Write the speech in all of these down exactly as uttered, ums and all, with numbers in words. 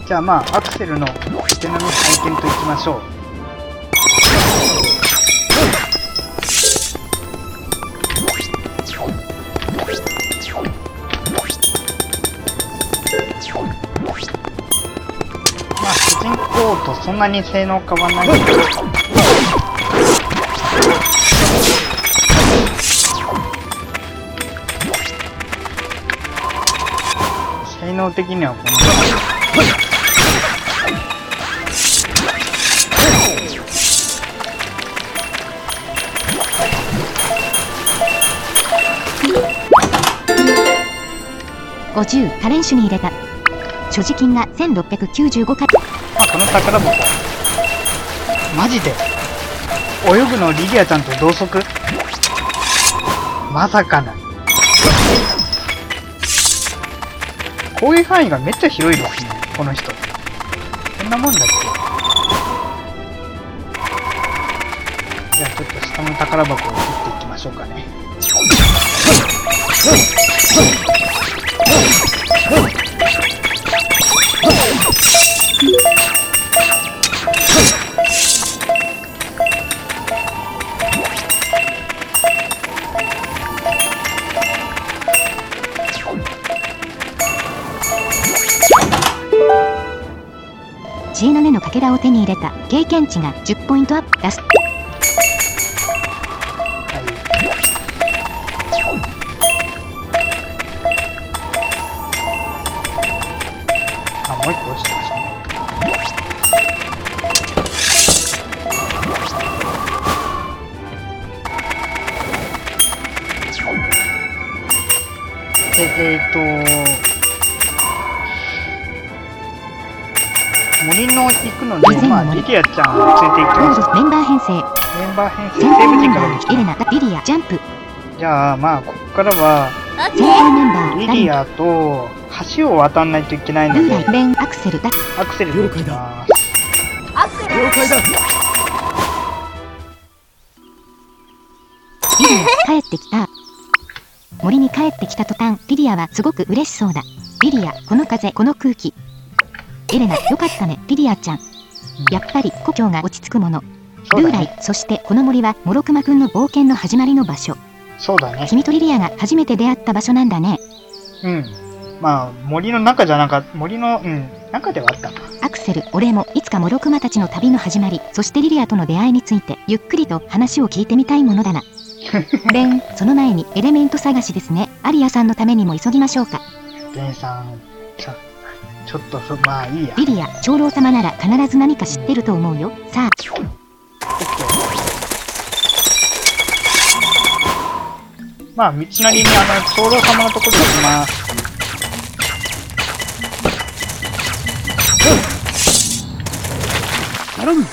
じゃあまあアクセルの手並み拝見といきましょう。まあ主人公とそんなに性能変わんないけど性能的にはこのごじゅうカレンシュに入れた。所持金がせんろっぴゃくきゅうじゅうごか。 まあこの宝箱マジで泳ぐのリリアちゃんと同速、まさかな。攻撃範囲がめっちゃ広いですね、この人。こんなもんだっけ。じゃあちょっと下の宝箱を切っていきましょうかね。 ジーナネのかけらを手に入れた。経験値がじゅっポイントアップ。ラスト。 あ、もう一個落ちてましたね。で、えーと森の行くので、まあ、リリアちゃんを連れて行きます。 メンバー編成。 メンバー編成、 センターメンセーブ時からバー、エレナ、リリア、ジャンプ。 じゃあ、まあ、ここからは、 センターメンバー、 リリアと橋を渡らないといけないのルーで、 ライ、ベン、アクセル、ダアクセルで行きます。 アクセル。 了解だ。 リリア、帰ってきた。森に帰ってきた途端、リリアはすごく嬉しそうだ。リリア、この風、この空気。エレナ、よかったね、リリアちゃん。やっぱり故郷が落ち着くもの。 そうだね。 ルーライ、そしてこの森はモロクマくんの冒険の始まりの場所。 そうだね。 君とリリアが初めて出会った場所なんだね。 うん。まあ、森の中じゃなかった、森の、うん、中ではあったな。 アクセル、俺もいつかモロクマたちの旅の始まり、そしてリリアとの出会いについてゆっくりと話を聞いてみたいものだな。レン、その前にエレメント探しですね。アリアさんのためにも急ぎましょうか。 レンさん、ちょ、ちょっとそ、まあいいや。 リリア、長老様なら必ず何か知ってると思うよ。さあ。 まあ、道なりにあの、長老様のところに行きます。 頼む。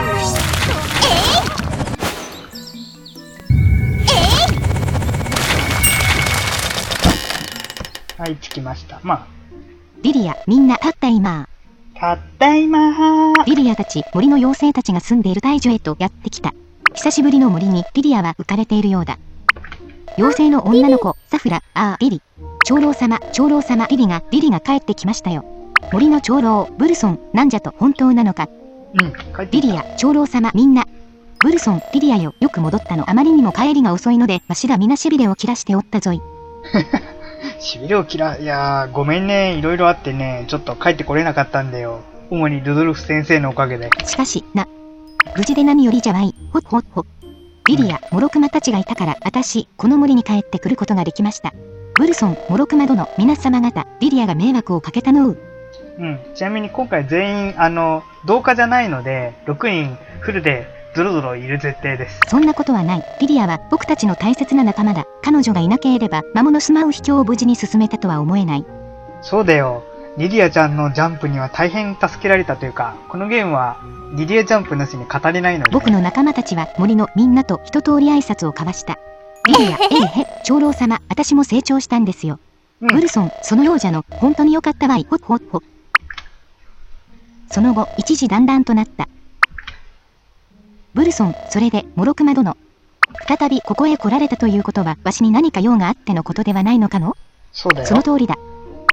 はい、着きました。まあ、 リリア、みんな、たった今。 たった今ー。 リリアたち、森の妖精たちが住んでいる大樹へとやってきた。久しぶりの森にリリアは浮かれているようだ。妖精の女の子、サフラ、ああ、リリ。長老様、長老様、リリが、リリが帰ってきましたよ。森の長老、ブルソン、なんじゃと本当なのか。 うん、帰ってきた。 リリア、長老様、みんな。ブルソン、リリアよ、よく戻ったの。あまりにも帰りが遅いので、わしら皆しびれを切らしておったぞい。 しびれを切ら、いやー、ごめんね、いろいろあってね、ちょっと帰ってこれなかったんだよ。主にルドルフ先生のおかげで。 しかし、な。無事で何よりじゃわい。ほっほっほ。リリア、モロクマたちがいたから、あたし、この森に帰ってくることができました。ブルソン、モロクマ殿、皆様方、リリアが迷惑をかけたのう。 うん、ちなみに今回全員、あの、同化じゃないので、ろくにんフルでゾロゾロいる設定です。 そんなことはない。リリアは僕たちの大切な仲間だ。彼女がいなければ、魔物スマウ秘境を無事に進めたとは思えない。 そうだよ。リリアちゃんのジャンプには大変助けられたというか、このゲームはリリアジャンプなしに語れないので。 僕の仲間たちは森のみんなと一通り挨拶を交わした。リリア、えいへ、長老様、私も成長したんですよ。 うん、 ブルソン、そのようじゃの、本当によかったわい。ほっほっほ。その後、一時団々となった。ブルソン、それで、モロクマ殿。再びここへ来られたということは、わしに何か用があってのことではないのかの？ そうだよ。 その通りだ。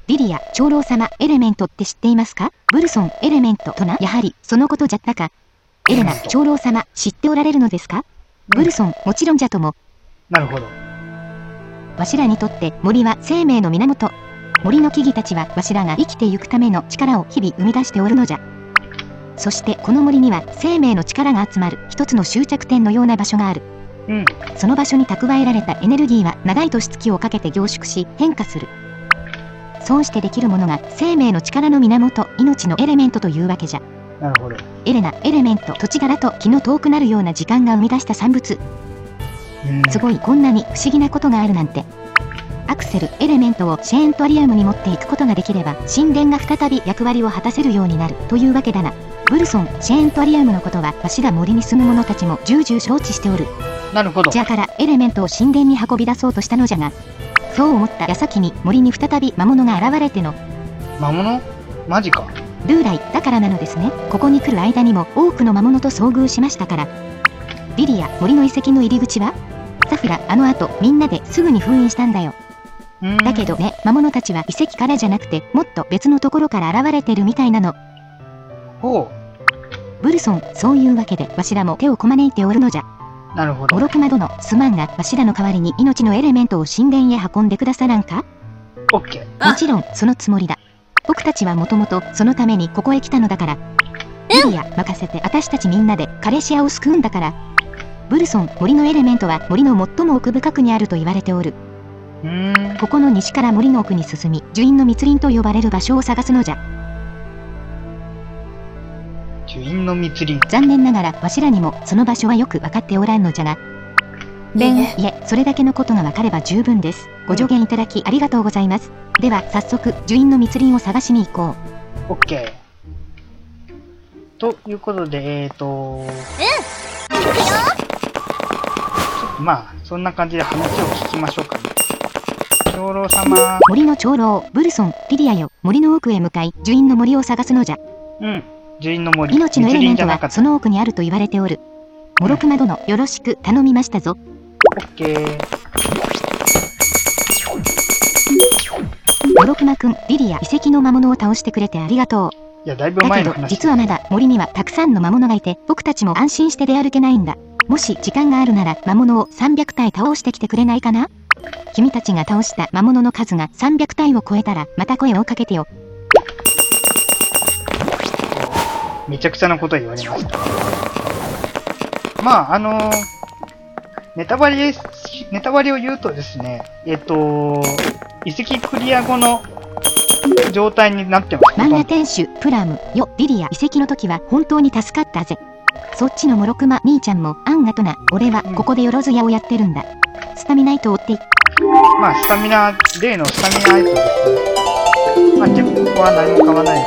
リリア、長老様、エレメントって知っていますか？ブルソン、エレメントとな。やはり、そのことじゃったか。エレナ、長老様、知っておられるのですか？ブルソン、もちろんじゃとも。 なるほど。 わしらにとって森は生命の源。森の木々たちはわしらが生きてゆくための力を日々生み出しておるのじゃ。そしてこの森には生命の力が集まる一つの終着点のような場所がある。 うん。 その場所に蓄えられたエネルギーは長い年月をかけて凝縮し変化する。そうしてできるものが生命の力の源、命のエレメントというわけじゃ。 なるほど。 エレナ、エレメント、土地柄と気の遠くなるような時間が生み出した産物。 うん。 すごい、こんなに不思議なことがあるなんて。アクセル、エレメントをシェーントリアムに持っていくことができれば神殿が再び役割を果たせるようになるというわけだな。ブルソン、シェーントリアムのことはわしら森に住む者たちも重々承知しておる。 なるほど。 じゃあからエレメントを神殿に運び出そうとしたのじゃが、そう思った矢先に森に再び魔物が現れての。 魔物？マジか。 ルーライだからなのですね。ここに来る間にも多くの魔物と遭遇しましたから。リリア、森の遺跡の入り口は？サフラ、あの後みんなですぐに封印したんだよ。だけどね、魔物たちは遺跡からじゃなくてもっと別のところから現れてるみたいなの。 ほう。ブルソン、そういうわけでわしらも手をこまねいておるのじゃ。 なるほど。 モロクマ殿、すまんがわしらの代わりに命のエレメントを神殿へ運んでくださらんか？ オッケー。 もちろんそのつもりだ。僕たちはもともとそのためにここへ来たのだから。リリア、任せて、私たちみんなでカレシアを救うんだから。ブルソン、森のエレメントは森の最も奥深くにあると言われておる。 うーん。 ここの西から森の奥に進み、樹院の密林と呼ばれる場所を探すのじゃ。 樹院の密林。 残念ながらわしらにもその場所はよく分かっておらんのじゃが。でん、いえ、それだけのことが分かれば十分です。ご助言いただきありがとうございます。では早速樹院の密林を探しに行こう。オッケー。ということで、えーとー。うん。行くよ。まあ、そんな感じで話を聞きましょうかね。長老様。 森の長老、ブルソン、リリアよ、森の奥へ向かい、樹院の森を探すのじゃ。 うん、樹院の森。 命のエレメントはその奥にあると言われておる。モロクマ殿、よろしく頼みましたぞ。 オッケー。 モロクマくん、リリア、遺跡の魔物を倒してくれてありがとう。 いや、だいぶ前の話。 だけど、実はまだ森にはたくさんの魔物がいて、僕たちも安心して出歩けないんだ。もし時間があるなら魔物をさんびゃくたい倒してきてくれないかな？君たちが倒した魔物の数がさんびゃくたいを超えたらまた声をかけてよ。 めちゃくちゃなこと言われました。まあ、あのー、ネタバレ、ネタバレを言うとですね、えっと、遺跡クリア後の状態になってます。 漫画店主、プラム、よ、リリア、遺跡の時は本当に助かったぜ。そっちのモロクマ兄ちゃんもあんがとな。俺はここでよろずやをやってるんだ。スタミナイトを追っていまあスタミナ、例のスタミナアイトですね。まあ結構ここは何も買わない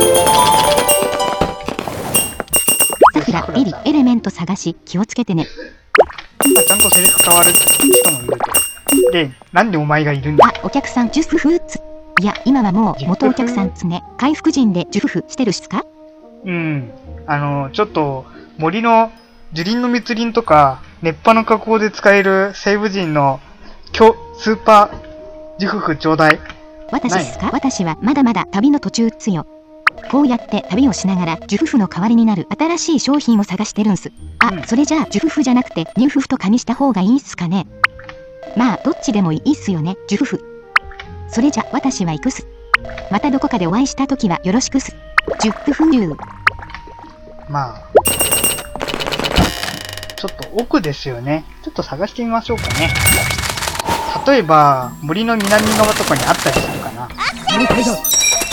でサフラ、リリ、エレメント探し気をつけてね。 まあちゃんとセリフ変わる人もいると。で、なんでお前がいるんだ？ あ、お客さんジュフフーツ。いや、今はもう元お客さんつね。回復陣でジュフフしてるっすか？ うん。あの、ちょっと、森の、樹林の密林とか、熱波の加工で使える西部人の、今日、スーパー、ジュフフちょうだい。 私ですか？私はまだまだ旅の途中っすよ。こうやって旅をしながら、ジュフフの代わりになる新しい商品を探してるんす。あ、うん、それじゃあ、ジュフフじゃなくて、ニュフフと加味した方がいいっすかね。まあ、どっちでもいいっすよね、ジュフフ。それじゃ、私は行くっす。またどこかでお会いした時はよろしくっす。ジュフフニュー。 まあ、ちょっと奥ですよね。ちょっと探してみましょうかね。例えば、森の南側とかにあったりするかな。了解だ。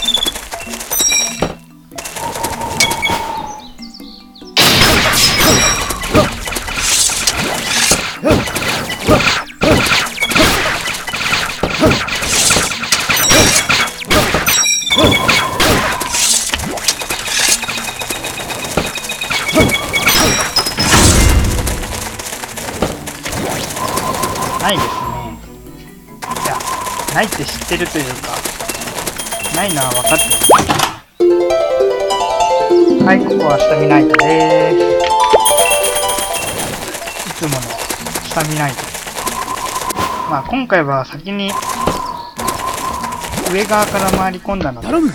ないですね。いや、ないって知ってるというか、ないのは分かってる。はい、ここはスタミナイトでーす。いつものスタミナイト。まあ今回は先に、 上側から回り込んだので、 頼む。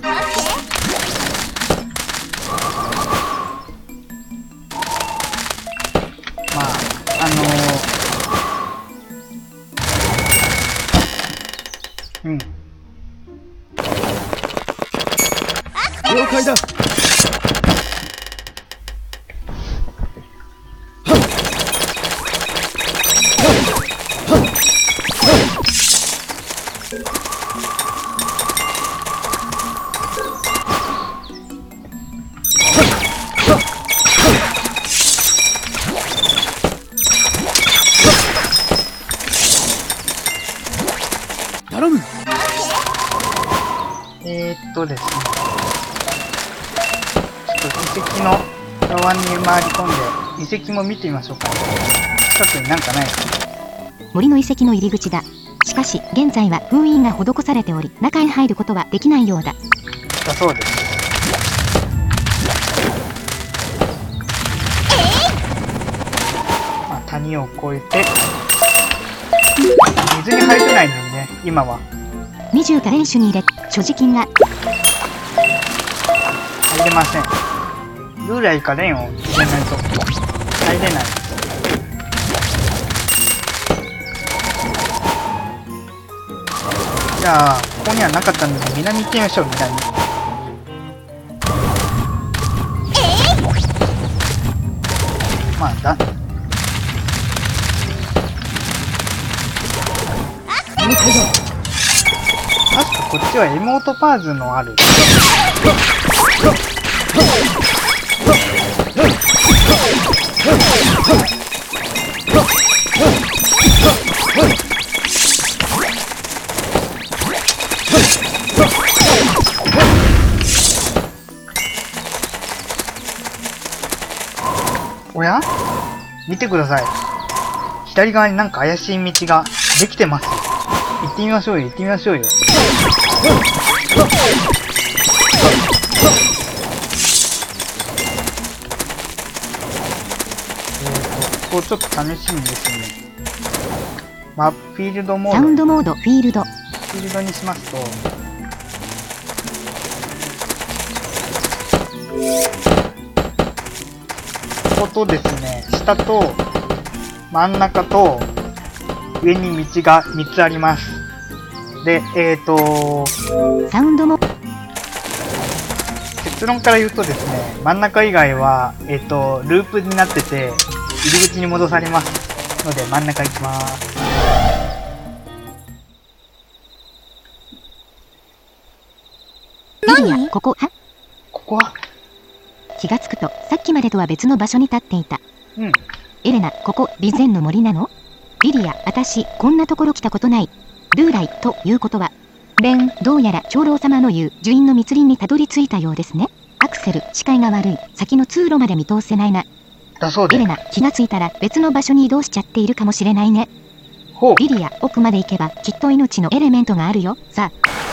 まあ、あのー、うん。 了解だ。頼む。 えー、っとですね。ちょっと遺跡の側に回り込んで、遺跡も見てみましょうか。近くになんかないか。 森の遺跡の入り口だ。しかし、現在は封印が施されており、中へ入ることはできないようだ。 だそうです。まあ、谷を越えて、水に入れないのにね、今は。 にじゅうか連手に入れ、所持金が。 入れません。ルーライかレンを入れないと入れない。じゃあ、ここにはなかったので南行ってみましょう、南。まあ、だ。確かこっちはエモートパーズのある。おや？見てください。左側になんか怪しい道ができてます。行ってみましょうよ、行ってみましょうよ。えーと、ここちょっと試しにですね。マップフィールドモード。 サウンドモード、フィールド。 フィールドにしますと、こことですね、下と真ん中と上に道がみっつあります。で、えーと、 サウンドモ結論から言うとですね、真ん中以外は、えーと、ループになってて、入り口に戻されますので、真ん中行きます。 リリア、ここ、はここは気がつくと、さっきまでとは別の場所に立っていた。 うん。 エレナ、ここ、リゼンの森なの？リリア、あたし、こんなところ来たことない。ルーライ、ということは。レン、どうやら長老様の言う、樹院の密林にたどり着いたようですね。アクセル、視界が悪い。先の通路まで見通せないな。 だそうです。 エレナ、気がついたら別の場所に移動しちゃっているかもしれないね。 ほう。 リリア、奥まで行けば、きっと命のエレメントがあるよ。さあ。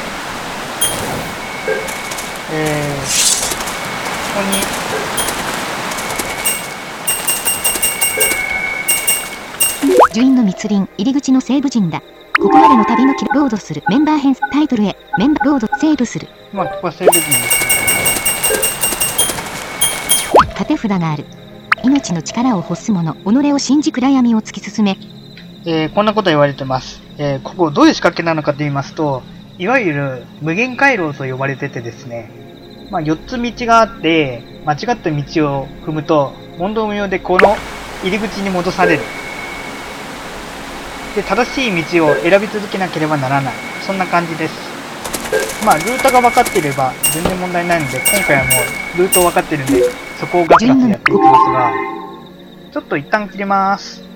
えー、ここに、 樹院の密林、入り口のセーブ陣だ。ここまでの旅の記録ロードする。メンバー編、タイトルへ。メンバーロード、セーブする。 まあ、ここはセーブ陣ですね。 縦札がある。命の力を欲す者、己を信じ暗闇を突き進め。 えー、こんなこと言われてます。えー、ここどういう仕掛けなのかと言いますと、いわゆる無限回廊と呼ばれててですね、まあ、よっつ道があって、間違った道を踏むと、問答無用でこの入り口に戻される。で、正しい道を選び続けなければならない。そんな感じです。まあ、ルートが分かっていれば全然問題ないので、今回はもうルート分かってるんで、そこをガツガツやっていきますが、ちょっと一旦切れます。